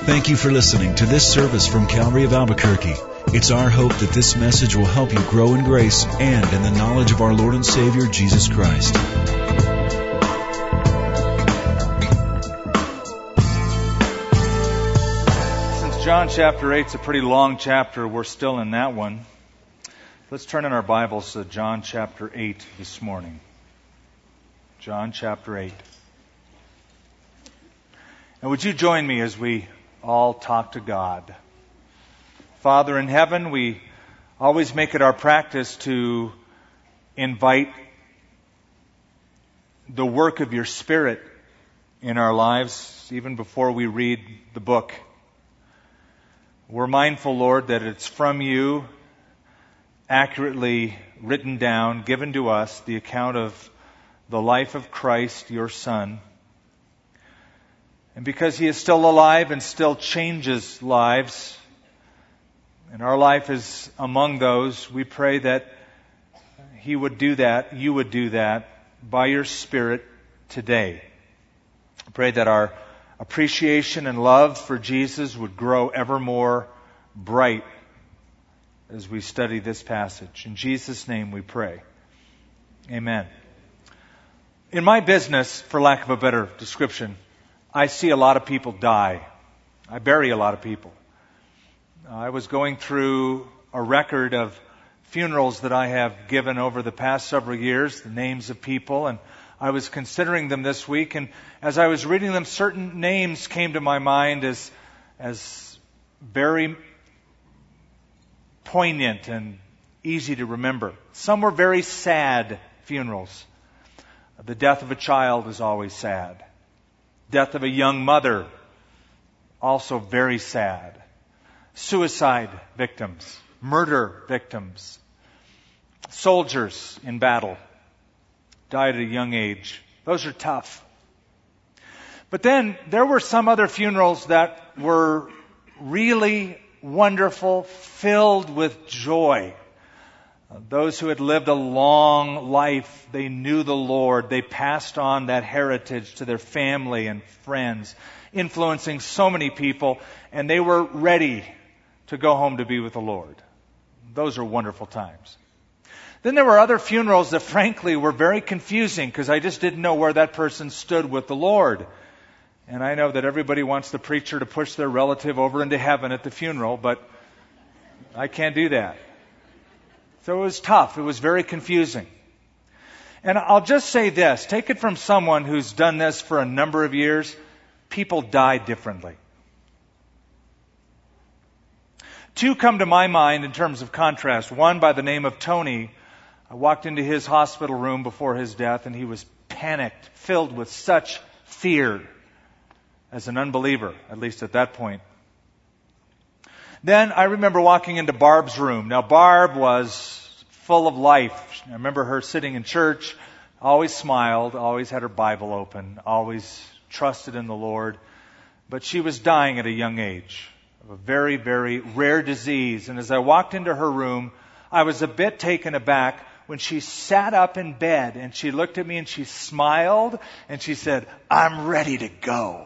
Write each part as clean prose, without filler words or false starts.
Thank you for listening to this service from Calvary of Albuquerque. It's our hope that this message will help you grow in grace and in the knowledge of our Lord and Savior, Jesus Christ. Since John chapter 8 is a pretty long chapter, we're still in that one. Let's turn in our Bibles to John chapter 8 this morning. John chapter 8. And would you join me as we all talk to God? Father in heaven, we always make it our practice to invite the work of your Spirit in our lives, even before we read the book. We're mindful, Lord, that it's from you, accurately written down, given to us, the account of the life of Christ, your Son. And because He is still alive and still changes lives, and our life is among those, we pray that He would do that, you would do that by your Spirit today. I pray that our appreciation and love for Jesus would grow ever more bright as we study this passage. In Jesus' name we pray. Amen. In my business, for lack of a better description, I see a lot of people die. I bury a lot of people. I was going through a record of funerals that I have given over the past several years, the names of people, and I was considering them this week, and as I was reading them, certain names came to my mind as very poignant and easy to remember. Some were very sad funerals. The death of a child is always sad. Death of a young mother, also very sad. Suicide victims, murder victims, soldiers in battle, died at a young age. Those are tough. But then there were some other funerals that were really wonderful, filled with joy. Those who had lived a long life, they knew the Lord. They passed on that heritage to their family and friends, influencing so many people, and they were ready to go home to be with the Lord. Those are wonderful times. Then there were other funerals that frankly were very confusing because I just didn't know where that person stood with the Lord. And I know that everybody wants the preacher to push their relative over into heaven at the funeral, but I can't do that. So it was tough. It was very confusing. And I'll just say this. Take it from someone who's done this for a number of years. People die differently. Two come to my mind in terms of contrast. One by the name of Tony. I walked into his hospital room before his death, and he was panicked, filled with such fear as an unbeliever, at least at that point. Then I remember walking into Barb's room. Now Barb was full of life. I remember her sitting in church, always smiled, always had her Bible open, always trusted in the Lord. But she was dying at a young age of a very, very rare disease. And as I walked into her room, I was a bit taken aback when she sat up in bed and she looked at me and she smiled and she said, "I'm ready to go."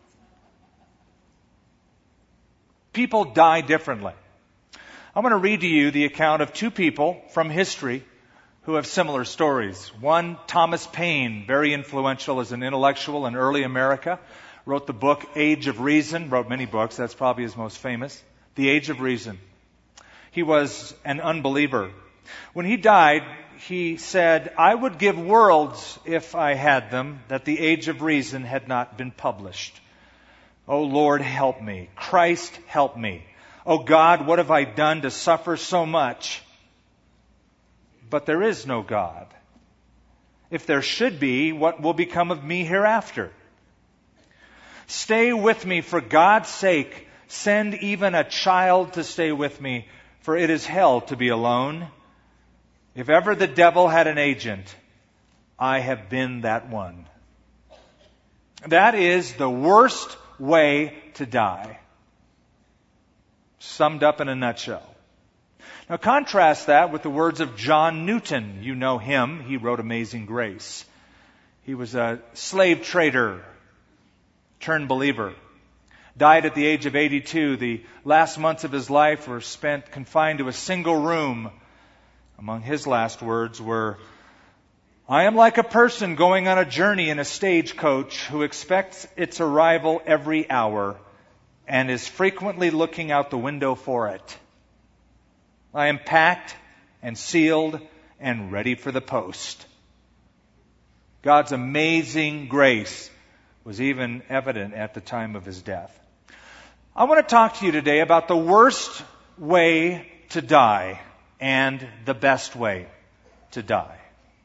People die differently. I'm going to read to you the account of two people from history who have similar stories. One, Thomas Paine, very influential as an intellectual in early America, wrote the book Age of Reason, wrote many books, that's probably his most famous, The Age of Reason. He was an unbeliever. When he died, he said, "I would give worlds, if I had them, that The Age of Reason had not been published. Oh Lord, help me. Christ, help me. Oh God, what have I done to suffer so much?" But there is no God. If there should be, what will become of me hereafter? Stay with me for God's sake. Send even a child to stay with me, for it is hell to be alone. If ever the devil had an agent, I have been that one. That is the worst way to die. Summed up in a nutshell. Now contrast that with the words of John Newton. You know him. He wrote Amazing Grace. He was a slave trader turned believer. died at the age of 82. The last months of his life were spent confined to a single room. Among his last words were, "I am like a person going on a journey in a stagecoach who expects its arrival every hour and is frequently looking out the window for it. I am packed and sealed and ready for the post." God's amazing grace was even evident at the time of his death. I want to talk to you today about the worst way to die and the best way to die.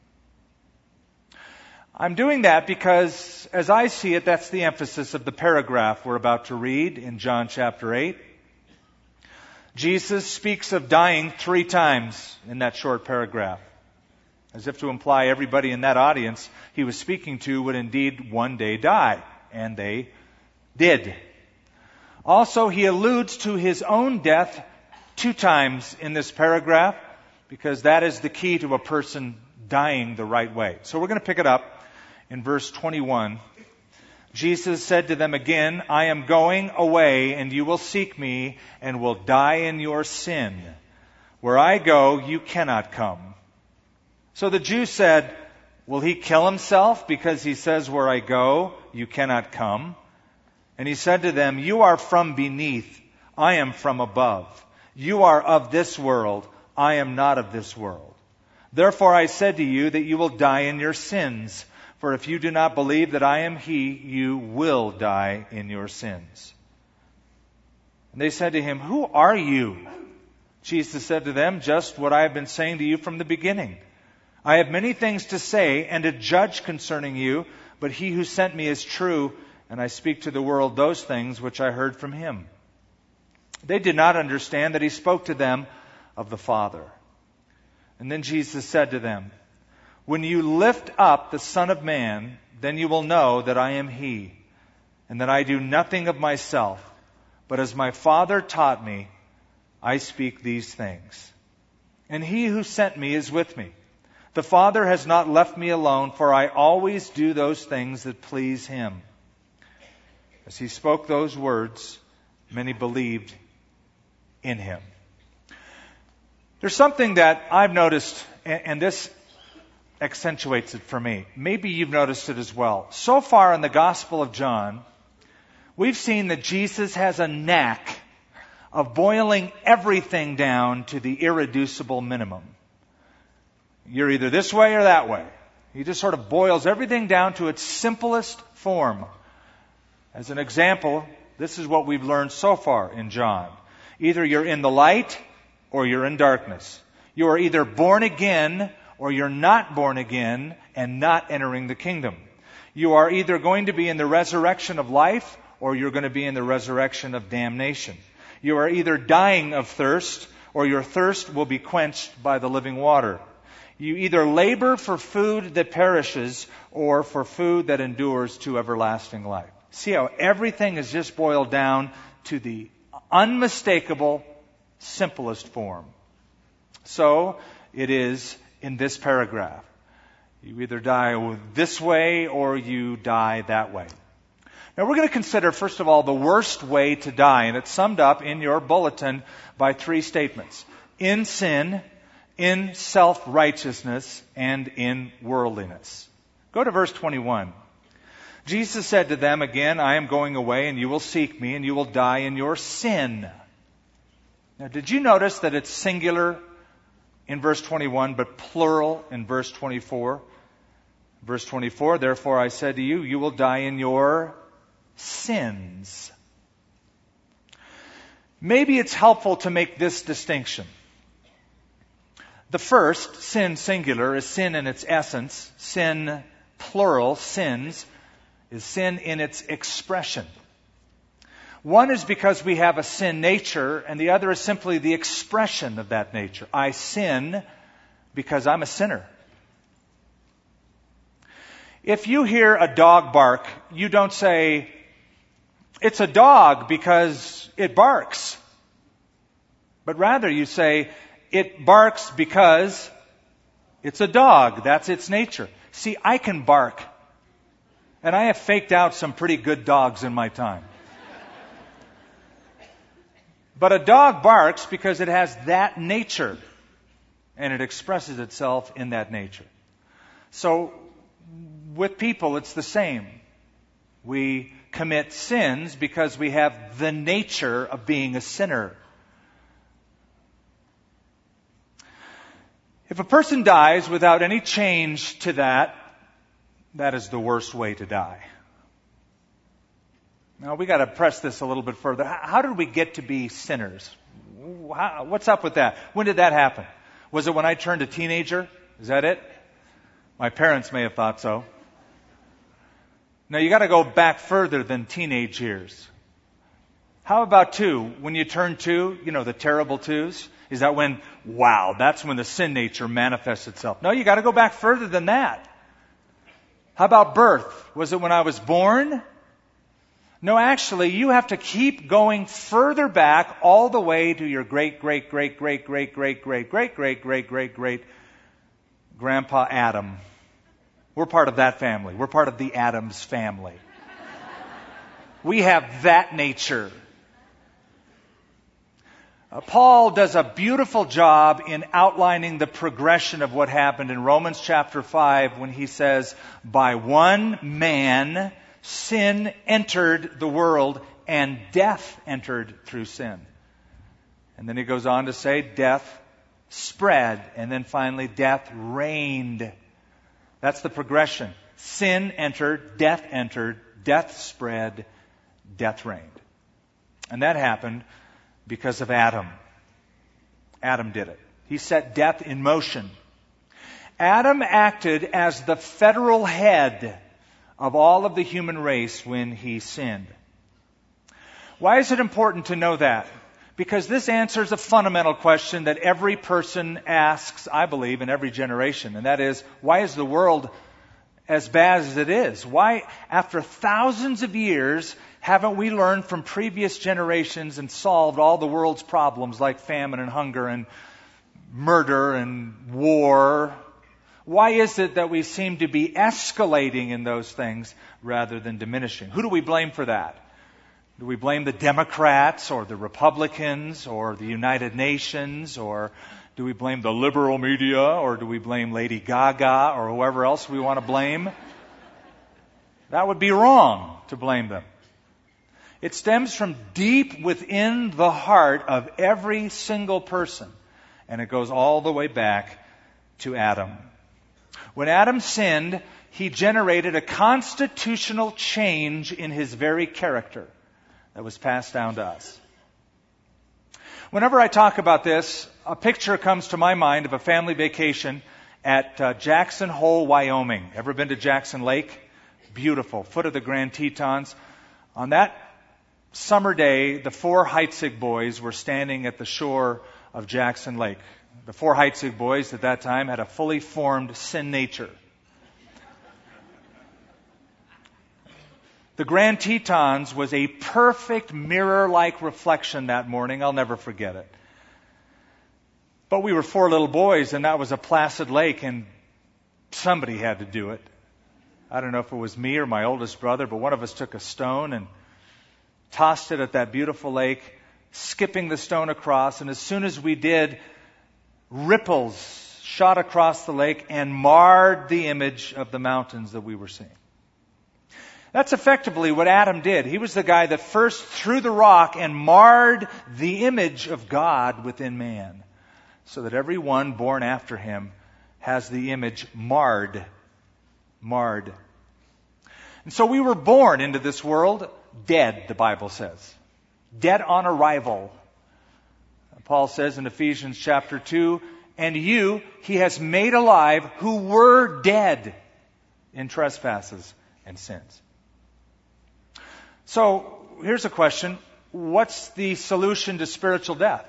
I'm doing that because, as I see it, that's the emphasis of the paragraph we're about to read in John chapter 8. Jesus speaks of dying 3 times in that short paragraph, as if to imply everybody in that audience he was speaking to would indeed one day die, and they did. Also, he alludes to his own death 2 times in this paragraph, because that is the key to a person dying the right way. So we're going to pick it up in verse 21. Jesus said to them again, "I am going away, and you will seek me, and will die in your sin. Where I go, you cannot come." So the Jews said, "Will he kill himself because he says, 'Where I go, you cannot come'?" And he said to them, "You are from beneath, I am from above. You are of this world, I am not of this world. Therefore I said to you that you will die in your sins. For if you do not believe that I am he, you will die in your sins." And they said to him, "Who are you?" Jesus said to them, "Just what I have been saying to you from the beginning. I have many things to say and to judge concerning you, but he who sent me is true, and I speak to the world those things which I heard from him." They did not understand that he spoke to them of the Father. And then Jesus said to them, "When you lift up the Son of Man, then you will know that I am he, and that I do nothing of myself, but as my Father taught me, I speak these things. And he who sent me is with me. The Father has not left me alone, for I always do those things that please him." As he spoke those words, many believed in him. There's something that I've noticed, and this accentuates it for me. Maybe you've noticed it as well. So far in the Gospel of John, we've seen that Jesus has a knack of boiling everything down to the irreducible minimum. You're either this way or that way. He just sort of boils everything down to its simplest form. As an example, this is what we've learned so far in John. Either you're in the light or you're in darkness. You are either born again or you're not born again and not entering the kingdom. You are either going to be in the resurrection of life or you're going to be in the resurrection of damnation. You are either dying of thirst or your thirst will be quenched by the living water. You either labor for food that perishes or for food that endures to everlasting life. See how everything is just boiled down to the unmistakable, simplest form. So it is in this paragraph. You either die this way or you die that way. Now we're going to consider, first of all, the worst way to die. And it's summed up in your bulletin by 3 statements. In sin, in self-righteousness, and in worldliness. Go to verse 21. Jesus said to them again, "I am going away, and you will seek me, and you will die in your sin." Now, did you notice that it's singular in verse 21, but plural in verse 24? Verse 24, "Therefore I said to you, you will die in your sins." Maybe it's helpful to make this distinction. The first, sin singular, is sin in its essence. Sin plural, sins, is sin in its expression. One is because we have a sin nature, and the other is simply the expression of that nature. I sin because I'm a sinner. If you hear a dog bark, you don't say, "It's a dog because it barks." But rather you say, "It barks because it's a dog. That's its nature." See, I can bark. And I have faked out some pretty good dogs in my time. But a dog barks because it has that nature, and it expresses itself in that nature. So, with people, it's the same. We commit sins because we have the nature of being a sinner. If a person dies without any change to that, that is the worst way to die. Now, we got to press this a little bit further. How did we get to be sinners? What's up with that? When did that happen? Was it when I turned a teenager? Is that it? My parents may have thought so. Now, you got to go back further than teenage years. How about 2? When you turn 2, the terrible 2s? Is that when, that's when the sin nature manifests itself? No, you got to go back further than that. How about birth? Was it when I was born? No, actually, you have to keep going further back all the way to your great grandpa Adam. We're part of that family. We're part of the Adams family. We have that nature. Paul does a beautiful job in outlining the progression of what happened in Romans chapter 5 when he says, by one man sin entered the world and death entered through sin. And then he goes on to say death spread, and then finally death reigned. That's the progression. Sin entered, death spread, death reigned. And that happened because of Adam. Adam did it. He set death in motion. Adam acted as the federal head of all of the human race when he sinned. Why is it important to know that? Because this answers a fundamental question that every person asks, I believe, in every generation. And that is, why is the world as bad as it is? Why, after thousands of years, haven't we learned from previous generations and solved all the world's problems like famine and hunger and murder and war? Why is it that we seem to be escalating in those things rather than diminishing? Who do we blame for that? Do we blame the Democrats or the Republicans or the United Nations, or do we blame the liberal media, or do we blame Lady Gaga or whoever else we want to blame? That would be wrong to blame them. It stems from deep within the heart of every single person, and it goes all the way back to Adam. When Adam sinned, he generated a constitutional change in his very character that was passed down to us. Whenever I talk about this, a picture comes to my mind of a family vacation at Jackson Hole, Wyoming. Ever been to Jackson Lake? Beautiful, foot of the Grand Tetons. On that summer day, the 4 Heitzig boys were standing at the shore of Jackson Lake. The 4 Heitzig boys at that time had a fully formed sin nature. The Grand Tetons was a perfect mirror-like reflection that morning. I'll never forget it. But we were 4 little boys, and that was a placid lake, and somebody had to do it. I don't know if it was me or my oldest brother, but one of us took a stone and tossed it at that beautiful lake, skipping the stone across, and as soon as we did, ripples shot across the lake and marred the image of the mountains that we were seeing. That's effectively what Adam did. He was the guy that first threw the rock and marred the image of God within man, so that everyone born after him has the image marred. Marred. And so we were born into this world dead, the Bible says. Dead on arrival. Paul says in Ephesians chapter 2, and you he has made alive who were dead in trespasses and sins. So, here's a question. What's the solution to spiritual death?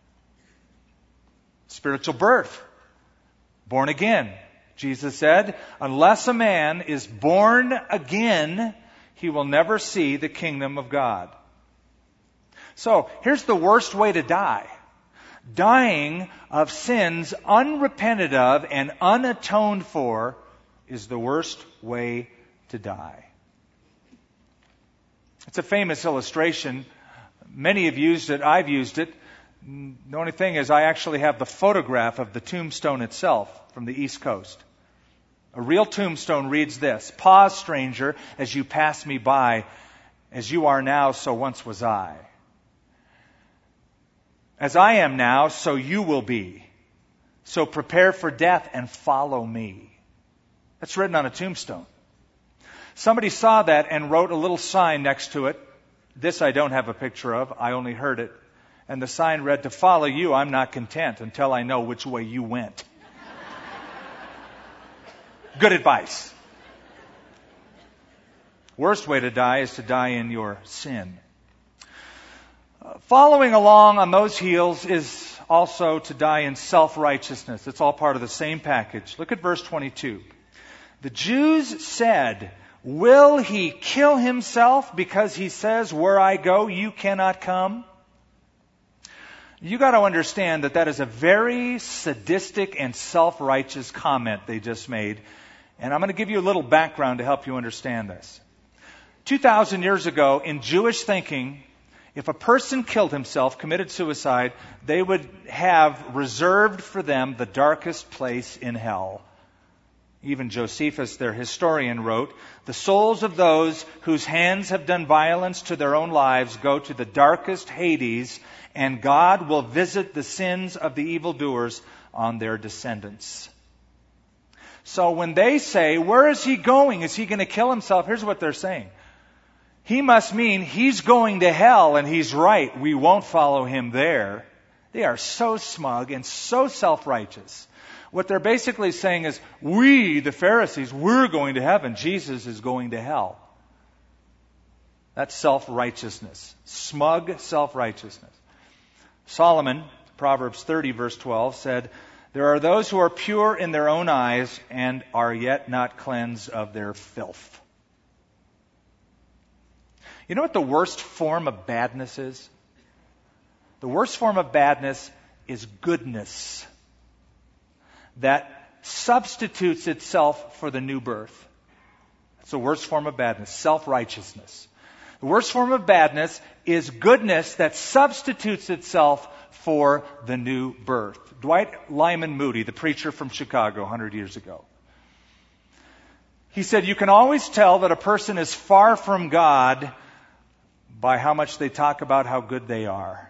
Spiritual birth. Born again. Jesus said, unless a man is born again, he will never see the kingdom of God. So, here's the worst way to die. Dying of sins unrepented of and unatoned for is the worst way to die. It's a famous illustration Many have used it. I've used it. The only thing is I actually have the photograph of the tombstone itself from the East Coast. A real tombstone reads this: "Pause, stranger, as you pass me by. As you are now, so once was I. As I am now, so you will be. So prepare for death and follow me." That's written on a tombstone. Somebody saw that and wrote a little sign next to it. This I don't have a picture of. I only heard it. And the sign read, "To follow you, I'm not content until I know which way you went." Good advice. Worst way to die is to die in your sin. Following along on those heels is also to die in self-righteousness. It's all part of the same package. Look at verse 22. The Jews said, "Will he kill himself because he says, 'Where I go, you cannot come'?" You got to understand that is a very sadistic and self-righteous comment they just made. And I'm going to give you a little background to help you understand this. 2,000 years ago, in Jewish thinking, if a person killed himself, committed suicide, they would have reserved for them the darkest place in hell. Even Josephus, their historian, wrote, "The souls of those whose hands have done violence to their own lives go to the darkest Hades, and God will visit the sins of the evildoers on their descendants." So when they say, "Where is he going? Is he going to kill himself?" Here's what they're saying. He must mean he's going to hell, and he's right. We won't follow him there. They are so smug and so self-righteous. What they're basically saying is, we, the Pharisees, we're going to heaven. Jesus is going to hell. That's self-righteousness. Smug self-righteousness. Solomon, Proverbs 30, verse 12, said, "There are those who are pure in their own eyes and are yet not cleansed of their filth." You know what the worst form of badness is? The worst form of badness is goodness that substitutes itself for the new birth. That's the worst form of badness, self-righteousness. The worst form of badness is goodness that substitutes itself for the new birth. Dwight Lyman Moody, the preacher from Chicago 100 years ago, he said, "You can always tell that a person is far from God by how much they talk about how good they are."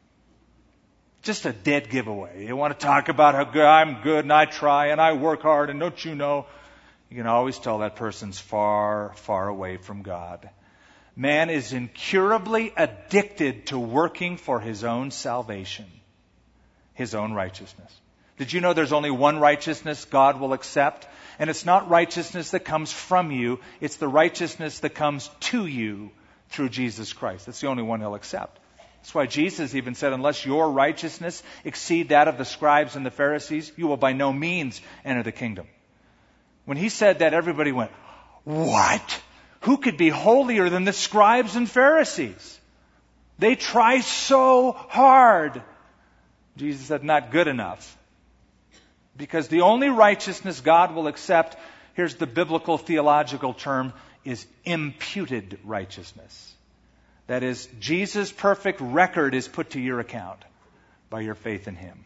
Just a dead giveaway. They want to talk about how good I'm good and I try and I work hard and don't you know. You can always tell that person's far, far away from God. Man is incurably addicted to working for his own salvation, his own righteousness. Did you know there's only one righteousness God will accept? And it's not righteousness that comes from you. It's the righteousness that comes to you through Jesus Christ. That's the only one he'll accept. That's why Jesus even said, "Unless your righteousness exceed that of the scribes and the Pharisees, you will by no means enter the kingdom." When he said that, everybody went, "What? Who could be holier than the scribes and Pharisees? They try so hard." Jesus said, "Not good enough." Because the only righteousness God will accept, here's the biblical theological term, is imputed righteousness. That is, Jesus' perfect record is put to your account by your faith in him.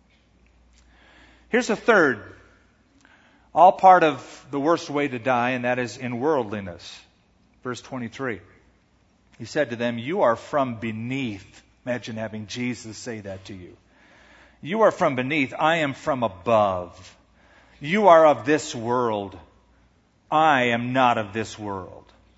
Here's a third, all part of the worst way to die, and that is in worldliness. Verse 23. He said to them, "You are from beneath." Imagine having Jesus say that to you. "You are from beneath. I am from above. You are of this world. I am not of this world."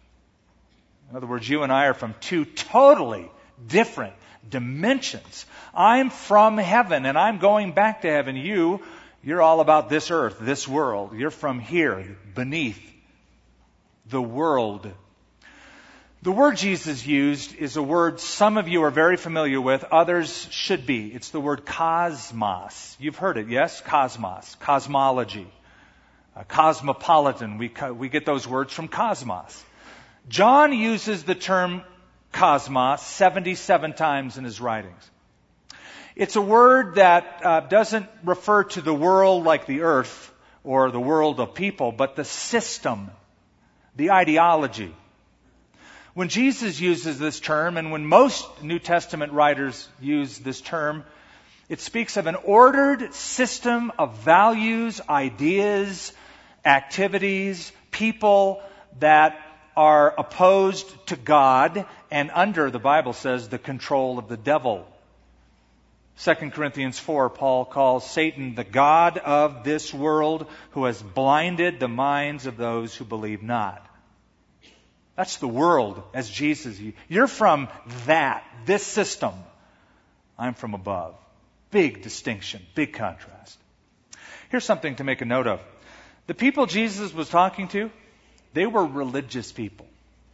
In other words, you and I are from two totally different dimensions. I'm from heaven and I'm going back to heaven. You're all about this earth, this world. You're from here, beneath the world. The word Jesus used is a word some of you are very familiar with, others should be. It's the word cosmos. You've heard it, yes? Cosmos, cosmology, cosmopolitan. We get those words from cosmos. John uses the term cosmos 77 times in his writings. It's a word that doesn't refer to the world like the earth or the world of people, but the system, the ideology. When Jesus uses this term, and when most New Testament writers use this term, it speaks of an ordered system of values, ideas, activities, people that are opposed to God and under, the Bible says, the control of the devil. 2 Corinthians 4, Paul calls Satan the god of this world who has blinded the minds of those who believe not. That's the world as Jesus. You're from this system. I'm from above. Big distinction, big contrast. Here's something to make a note of. The people Jesus was talking to, they were religious people.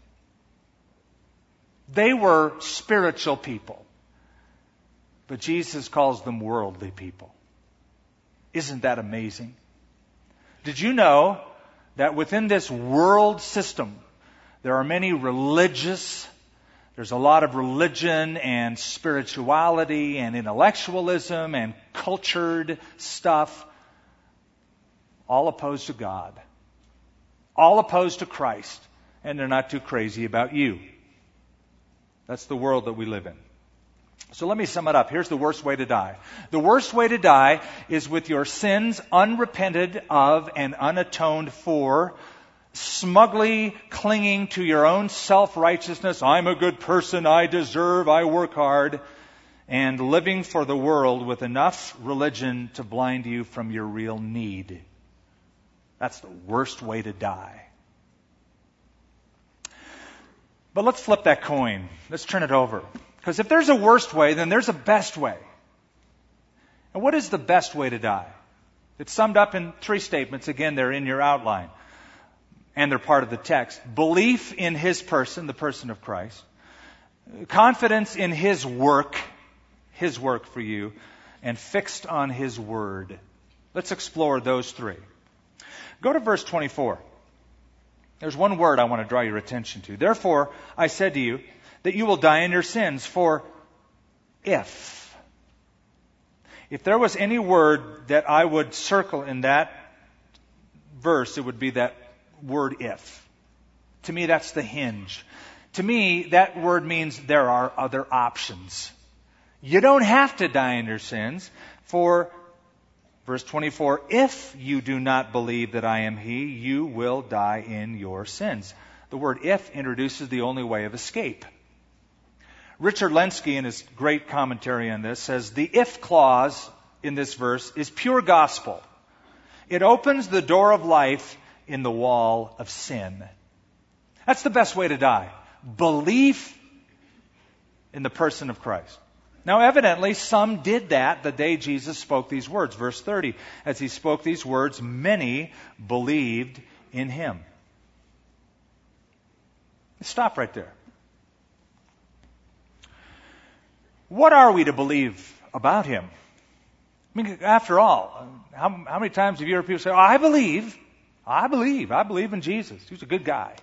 They were spiritual people. But Jesus calls them worldly people. Isn't that amazing? Did you know that within this world system, there are many there's a lot of religion and spirituality and intellectualism and cultured stuff, all opposed to God, all opposed to Christ, and they're not too crazy about you. That's the world that we live in. So let me sum it up. Here's the worst way to die. The worst way to die is with your sins unrepented of and unatoned for, smugly clinging to your own self-righteousness. I'm a good person, I deserve, I work hard, and living for the world with enough religion to blind you from your real need. That's the worst way to die. But let's flip that coin. Let's turn it over. Because if there's a worst way, then there's a best way. And what is the best way to die? It's summed up in 3 statements. Again, they're in your outline. And they're part of the text. Belief in His person, the person of Christ. Confidence in His work for you. And fixed on His word. Let's explore those 3. Go to verse 24. There's one word I want to draw your attention to. Therefore, I said to you that you will die in your sins. For if there was any word that I would circle in that verse, it would be that word if. To me, that's the hinge. To me, that word means there are other options. You don't have to die in your sins. For verse 24, if you do not believe that I am He, you will die in your sins. The word if introduces the only way of escape. Richard Lenski, in his great commentary on this, says the if clause in this verse is pure gospel. It opens the door of life in the wall of sin. That's the best way to die. Belief in the person of Christ. Now, evidently, some did that the day Jesus spoke these words. Verse 30, as He spoke these words, many believed in Him. Stop right there. What are we to believe about Him? I mean, after all, how many times have you heard people say, I believe in Jesus. He's a good guy.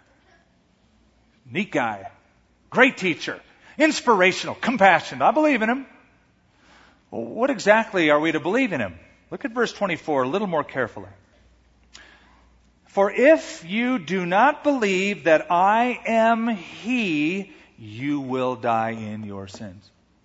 Neat guy. Great teacher. Inspirational. Compassionate. I believe in Him. Well, what exactly are we to believe in Him? Look at verse 24 a little more carefully. For if you do not believe that I am He, you will die in your sins.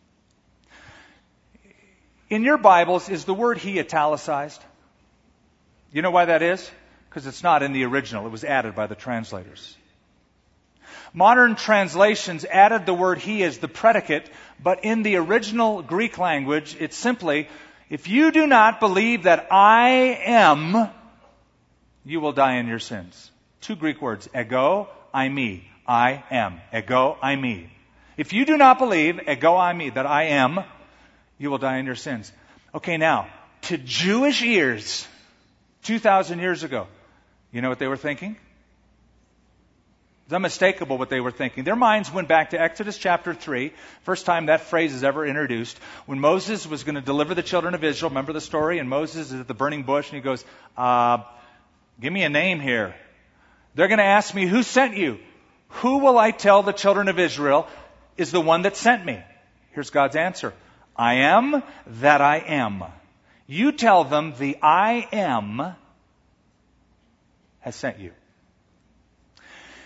In your Bibles, is the word He italicized? You know why that is? Because it's not in the original. It was added by the translators. Modern translations added the word He as the predicate, but in the original Greek language, it's simply, if you do not believe that I am, you will die in your sins. 2 Greek words, ego, eimi, I am. Ego, eimi. If you do not believe, ego, eimi, that I am, you will die in your sins. Okay, now, to Jewish ears, 2,000 years ago, you know what they were thinking? It's unmistakable what they were thinking. Their minds went back to Exodus chapter 3, first time that phrase is ever introduced, when Moses was going to deliver the children of Israel. Remember the story? And Moses is at the burning bush and he goes, give me a name here. They're going to ask me, who sent you? Who will I tell the children of Israel is the one that sent me? Here's God's answer. I am that I am. You tell them the I am has sent you.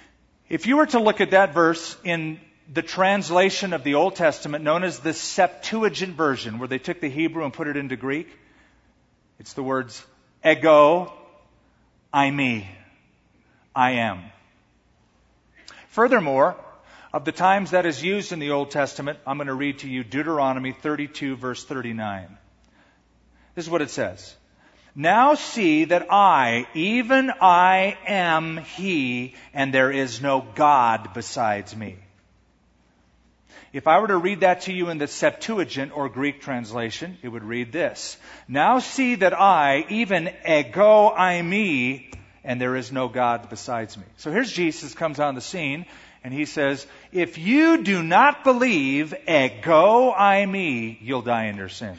If you were to look at that verse in the translation of the Old Testament known as the Septuagint version, where they took the Hebrew and put it into Greek, it's the words ego, eimi, I am. Furthermore, of the times that is used in the Old Testament, I'm going to read to you Deuteronomy 32, verse 39. This is what it says. Now see that I, even I am He, and there is no God besides me. If I were to read that to you in the Septuagint or Greek translation, it would read this. Now see that I, even ego eimi, and there is no God besides me. So here's Jesus comes on the scene, and He says, if you do not believe ego eimi, you'll die in your sins.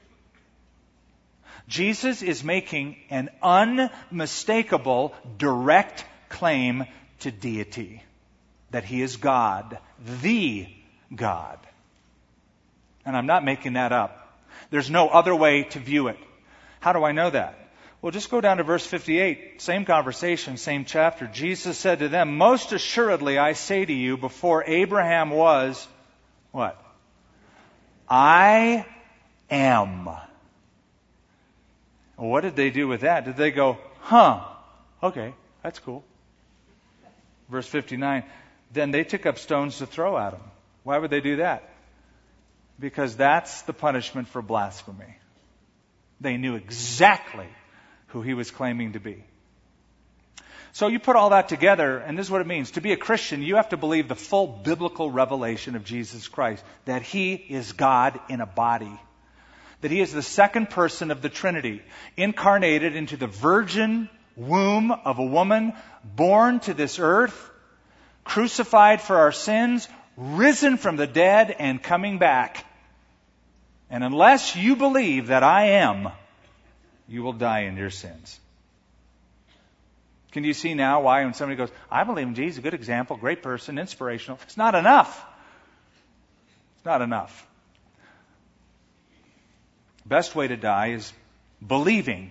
Jesus is making an unmistakable, direct claim to deity. That He is God, the God. And I'm not making that up. There's no other way to view it. How do I know that? Well, just go down to verse 58. Same conversation, same chapter. Jesus said to them, most assuredly I say to you, before Abraham was, what? I am. Well, what did they do with that? Did they go, okay, that's cool. Verse 59, then they took up stones to throw at Him. Why would they do that? Because that's the punishment for blasphemy. They knew exactly who He was claiming to be. So you put all that together, and this is what it means. To be a Christian, you have to believe the full biblical revelation of Jesus Christ, that He is God in a body. That He is the second person of the Trinity, incarnated into the virgin womb of a woman, born to this earth, crucified for our sins, risen from the dead, and coming back. And unless you believe that I am, you will die in your sins. Can you see now why when somebody goes, I believe in Jesus, a good example, great person, inspirational, it's not enough. It's not enough. Best way to die is believing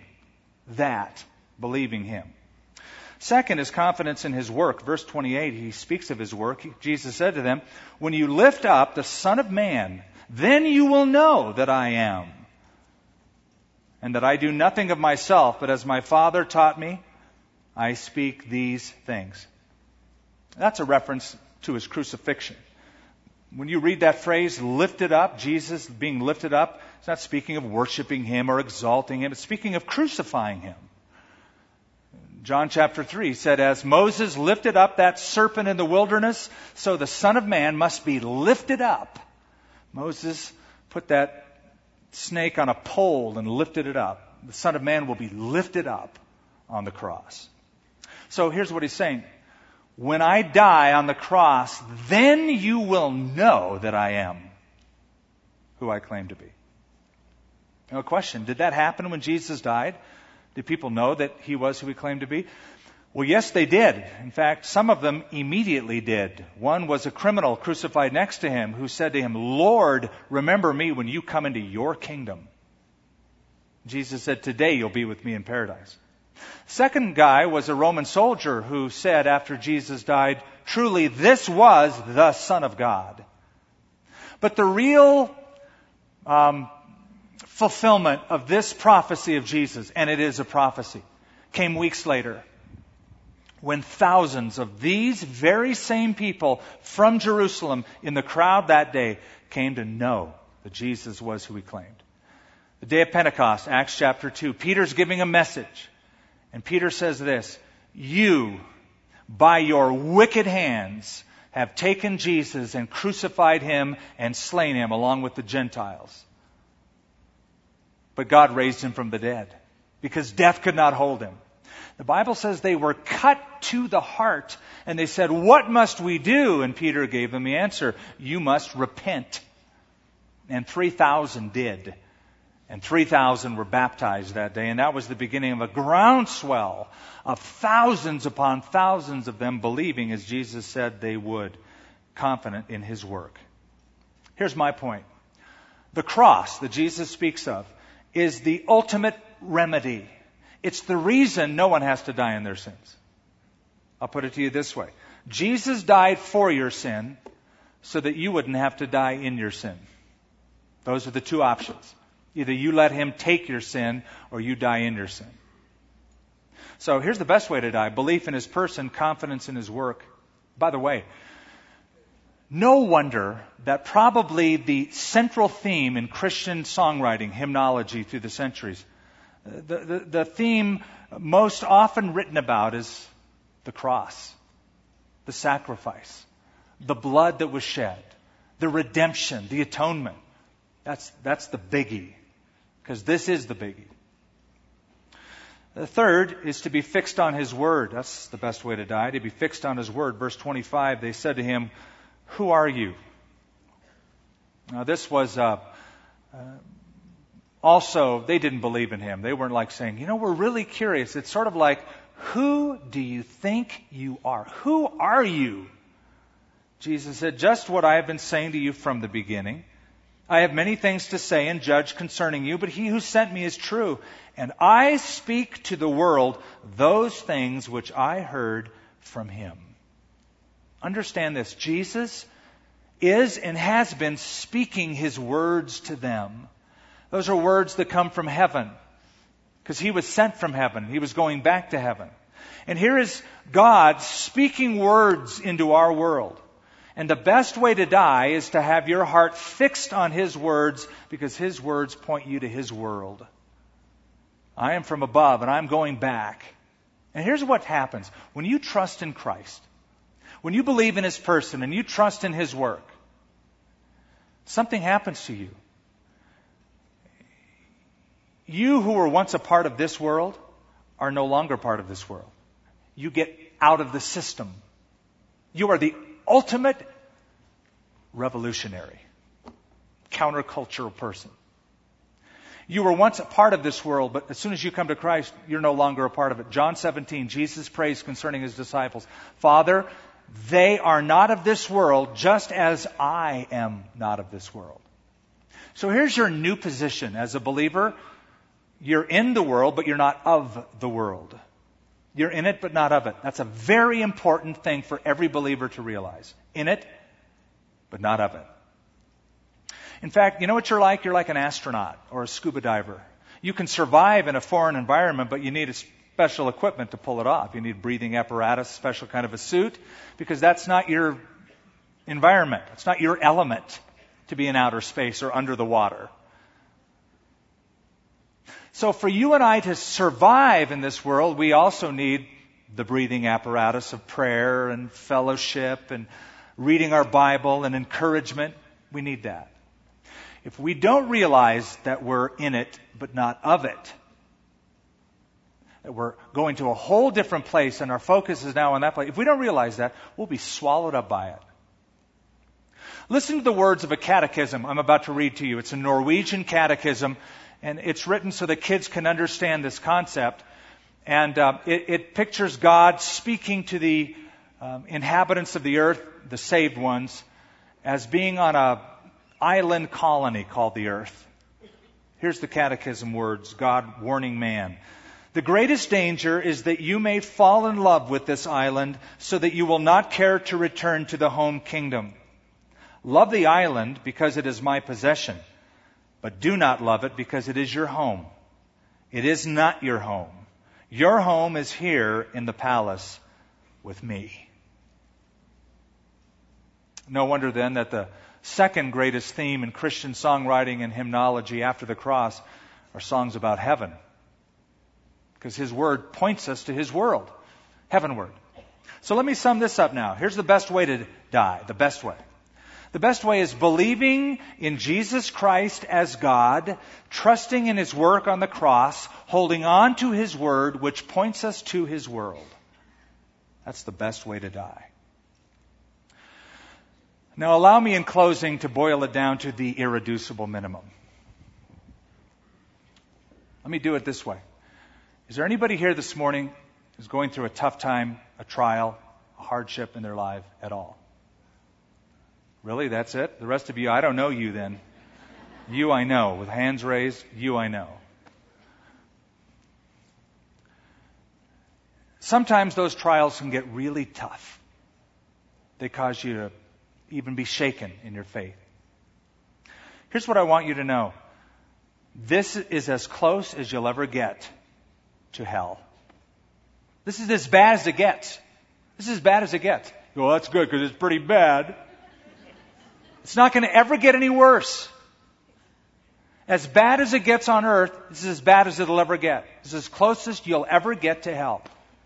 Him. Second is confidence in His work. Verse 28, He speaks of His work. Jesus said to them, when you lift up the Son of Man, then you will know that I am, and that I do nothing of myself, but as my Father taught me, I speak these things. That's a reference to His crucifixion. When you read that phrase, lifted up, Jesus being lifted up, it's not speaking of worshiping Him or exalting Him. It's speaking of crucifying Him. John chapter 3 said, as Moses lifted up that serpent in the wilderness, so the Son of Man must be lifted up. Moses put that snake on a pole and lifted it up. The Son of Man will be lifted up on the cross. So here's what He's saying. When I die on the cross, then you will know that I am who I claim to be. Now, a question, did that happen when Jesus died? Did people know that He was who He claimed to be? Well, yes, they did. In fact, some of them immediately did. One was a criminal crucified next to Him who said to Him, Lord, remember me when you come into your kingdom. Jesus said, today you'll be with me in paradise. Second guy was a Roman soldier who said after Jesus died, truly this was the Son of God. But the real fulfillment of this prophecy of Jesus, and it is a prophecy, came weeks later, when thousands of these very same people from Jerusalem in the crowd that day came to know that Jesus was who He claimed. The day of Pentecost, Acts chapter 2, Peter's giving a message. And Peter says this, you, by your wicked hands, have taken Jesus and crucified Him and slain Him along with the Gentiles. But God raised Him from the dead because death could not hold Him. The Bible says they were cut to the heart and they said, what must we do? And Peter gave them the answer, you must repent. And 3,000 did. And 3,000 were baptized that day. And that was the beginning of a groundswell of thousands upon thousands of them believing as Jesus said they would, confident in His work. Here's my point. The cross that Jesus speaks of is the ultimate remedy. It's the reason no one has to die in their sins. I'll put it to you this way. Jesus died for your sin so that you wouldn't have to die in your sin. Those are the two options. Either you let Him take your sin or you die in your sin. So here's the best way to die. Belief in His person, confidence in His work. By the way, no wonder that probably the central theme in Christian songwriting, hymnology through the centuries, the theme most often written about is the cross, the sacrifice, the blood that was shed, the redemption, the atonement. That's the biggie, because this is the biggie. The third is to be fixed on His word. That's the best way to die, to be fixed on His word. Verse 25, they said to Him, "Who are you?" Now this was also, they didn't believe in Him. They weren't like saying, we're really curious. It's sort of like, who do you think you are? Who are you? Jesus said, just what I have been saying to you from the beginning. I have many things to say and judge concerning you, but He who sent me is true. And I speak to the world those things which I heard from Him. Understand this. Jesus is and has been speaking His words to them. Those are words that come from heaven, because He was sent from heaven. He was going back to heaven. And here is God speaking words into our world. And the best way to die is to have your heart fixed on His words, because His words point you to His world. I am from above and I'm going back. And here's what happens. When you trust in Christ, when you believe in His person and you trust in His work, something happens to you. You who were once a part of this world are no longer part of this world. You get out of the system. You are the ultimate revolutionary, countercultural person. You were once a part of this world, but as soon as you come to Christ, you're no longer a part of it. John 17, Jesus prays concerning His disciples, "Father, they are not of this world, just as I am not of this world." So here's your new position as a believer. You're in the world, but you're not of the world. You're in it, but not of it. That's a very important thing for every believer to realize. In it, but not of it. In fact, you know what you're like? You're like an astronaut or a scuba diver. You can survive in a foreign environment, but you need a special equipment to pull it off. You need breathing apparatus, special kind of a suit, because that's not your environment. It's not your element to be in outer space or under the water. So for you and I to survive in this world, we also need the breathing apparatus of prayer and fellowship and reading our Bible and encouragement. We need that. If we don't realize that we're in it, but not of it, that we're going to a whole different place and our focus is now on that place, if we don't realize that, we'll be swallowed up by it. Listen to the words of a catechism I'm about to read to you. It's a Norwegian catechism, and it's written so that kids can understand this concept. And it pictures God speaking to the inhabitants of the earth, the saved ones, as being on a island colony called the earth. Here's the catechism words, God warning man. The greatest danger is that you may fall in love with this island so that you will not care to return to the home kingdom. Love the island because it is my possession, but do not love it because it is your home. It is not your home. Your home is here in the palace with me. No wonder then that the second greatest theme in Christian songwriting and hymnology after the cross are songs about heaven. Because His Word points us to His world, heavenward. So let me sum this up now. Here's the best way to die, the best way. The best way is believing in Jesus Christ as God, trusting in His work on the cross, holding on to His Word, which points us to His world. That's the best way to die. Now allow me in closing to boil it down to the irreducible minimum. Let me do it this way. Is there anybody here this morning who's going through a tough time, a trial, a hardship in their life at all? Really? That's it? The rest of you, I don't know you then. You I know. With hands raised, you I know. Sometimes those trials can get really tough. They cause you to even be shaken in your faith. Here's what I want you to know. This is as close as you'll ever get to hell. This is as bad as it gets. This is as bad as it gets. Well, that's good because it's pretty bad. It's not going to ever get any worse. As bad as it gets on earth, this is as bad as it'll ever get. This is as closest you'll ever get to hell.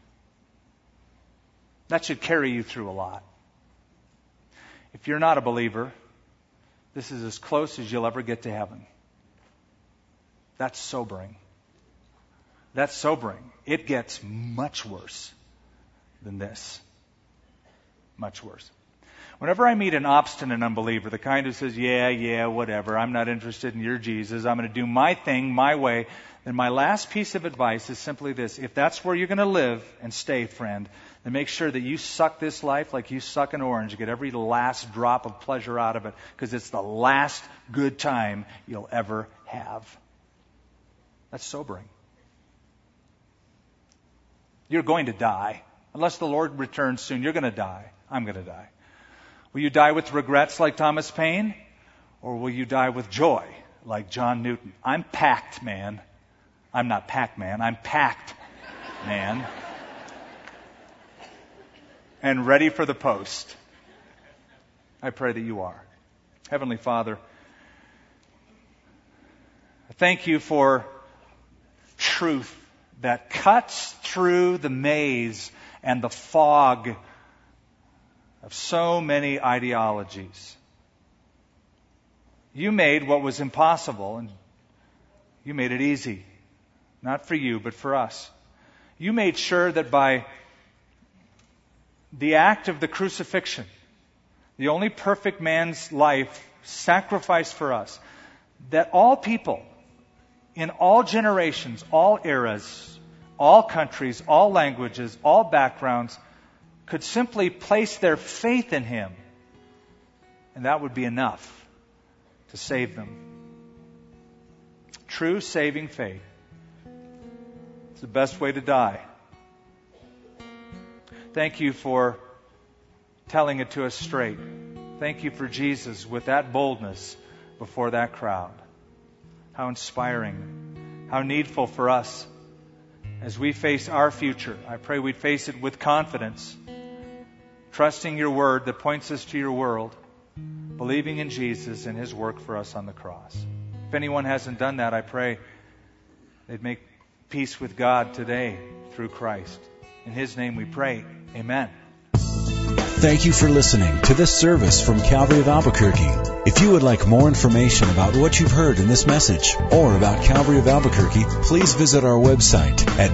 That should carry you through a lot. If you're not a believer, this is as close as you'll ever get to heaven. That's sobering. That's sobering. It gets much worse than this. Much worse. Whenever I meet an obstinate unbeliever, the kind who says, yeah, whatever, I'm not interested in your Jesus, I'm going to do my thing, my way, then my last piece of advice is simply this. If that's where you're going to live and stay, friend, then make sure that you suck this life like you suck an orange. Get every last drop of pleasure out of it, because it's the last good time you'll ever have. That's sobering. You're going to die. Unless the Lord returns soon, you're going to die. I'm going to die. Will you die with regrets like Thomas Paine? Or will you die with joy like John Newton? I'm packed, man. I'm not Pac-Man. I'm packed, man. And ready for the post. I pray that you are. Heavenly Father, thank you for truth that cuts through the maze and the fog of so many ideologies. You made what was impossible, and you made it easy. Not for you, but for us. You made sure that by the act of the crucifixion, the only perfect man's life sacrificed for us, that all people in all generations, all eras, all countries, all languages, all backgrounds could simply place their faith in Him, and that would be enough to save them. True saving faith is the best way to die. Thank you for telling it to us straight. Thank you for Jesus with that boldness before that crowd. How inspiring, how needful for us as we face our future. I pray we'd face it with confidence, trusting your word that points us to your world, believing in Jesus and His work for us on the cross. If anyone hasn't done that, I pray they'd make peace with God today through Christ. In His name we pray. Amen. Thank you for listening to this service from Calvary of Albuquerque. If you would like more information about what you've heard in this message or about Calvary of Albuquerque, please visit our website at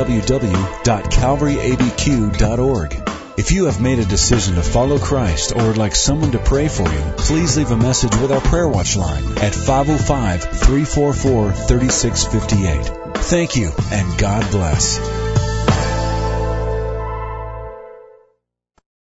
www.calvaryabq.org. If you have made a decision to follow Christ or would like someone to pray for you, please leave a message with our Prayer Watch line at 505-344-3658. Thank you, and God bless.